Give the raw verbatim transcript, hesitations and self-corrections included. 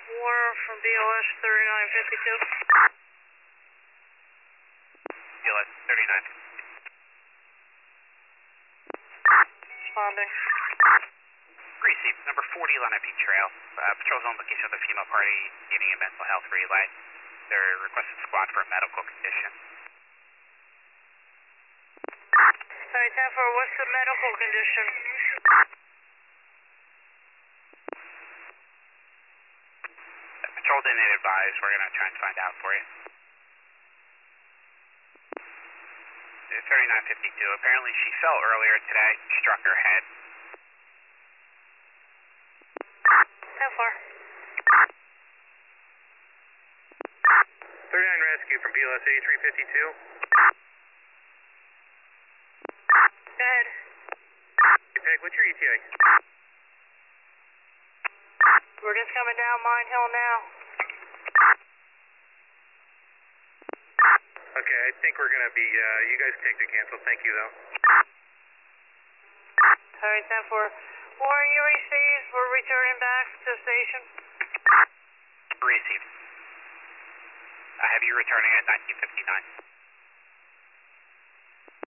War from B O S thirty-nine fifty-two. B O S thirty-nine. Responding. Received. Number forty Lenape Trail. Uh, patrol's on location of the female party getting a mental health relay. They're requested squad for a medical condition. Alright, ten four, what's the medical condition? The patrol didn't advise. We're going to try and find out for you. thirty-nine fifty-two. Apparently she fell earlier today, struck her head. ten four. thirty-nine rescue from B L S eighty-three fifty-two. Go ahead. Hey, Peg, what's your E T A? We're just coming down Mine Hill now. Okay, I think we're going to be, uh, you guys take the cancel. Thank you, though. Alright, ten four. Warning you received. We're returning back to the station. Received. I have you returning at nineteen fifty-nine.